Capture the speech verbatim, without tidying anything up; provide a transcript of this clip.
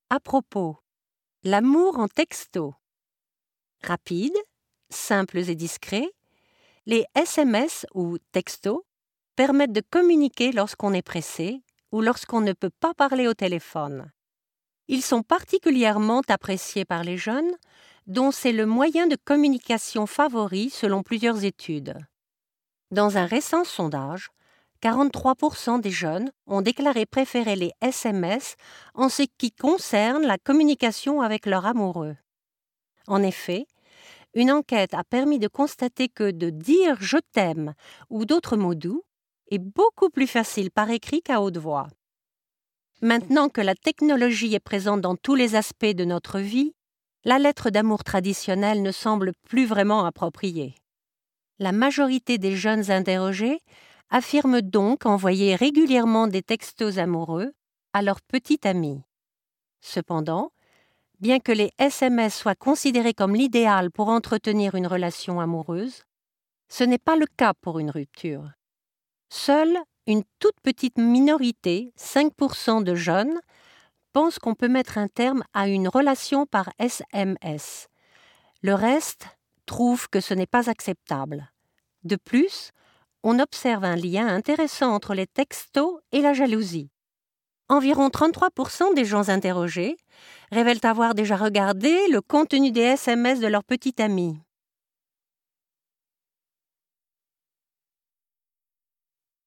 À propos, l'amour en texto. Rapide, simples et discrets, les S M S ou textos permettent de communiquer lorsqu'on est pressé ou lorsqu'on ne peut pas parler au téléphone. Ils sont particulièrement appréciés par les jeunes, dont c'est le moyen de communication favori selon plusieurs études. Dans un récent sondage, quarante-trois pour cent des jeunes ont déclaré préférer les S M S en ce qui concerne la communication avec leur amoureux. En effet, une enquête a permis de constater que de dire « je t'aime » ou d'autres mots doux est beaucoup plus facile par écrit qu'à haute voix. Maintenant que la technologie est présente dans tous les aspects de notre vie, la lettre d'amour traditionnelle ne semble plus vraiment appropriée. La majorité des jeunes interrogés affirment donc envoyer régulièrement des textos amoureux à leur petite amie. Cependant, bien que les S M S soient considérés comme l'idéal pour entretenir une relation amoureuse, ce n'est pas le cas pour une rupture. Seule une toute petite minorité, cinq pour cent de jeunes, pense qu'on peut mettre un terme à une relation par S M S. Le reste trouve que ce n'est pas acceptable. De plus, on observe un lien intéressant entre les textos et la jalousie. Environ trente-trois pour cent des gens interrogés révèlent avoir déjà regardé le contenu des S M S de leur petite amie.